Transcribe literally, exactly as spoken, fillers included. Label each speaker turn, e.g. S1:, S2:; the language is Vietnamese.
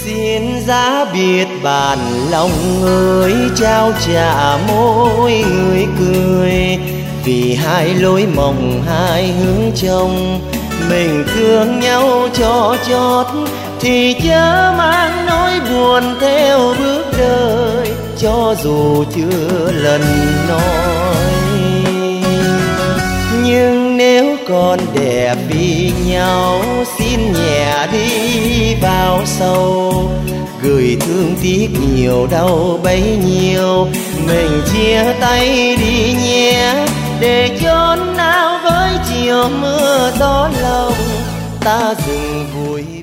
S1: Xin giá biệt bản lòng ơi, trao trả môi người cười. Vì hai lối mộng hai hướng trông, mình thương nhau cho chót thì chớ mang nỗi buồn theo bước đời, cho dù chưa lần nói. Nhưng nếu còn đẹp vì nhau, xin nhẹ đi vào sâu, gửi thương tiếc nhiều đau bấy nhiêu. Mình chia tay đi nhé, để chốn nào với chiều mưa gió lòng ta dừng vui.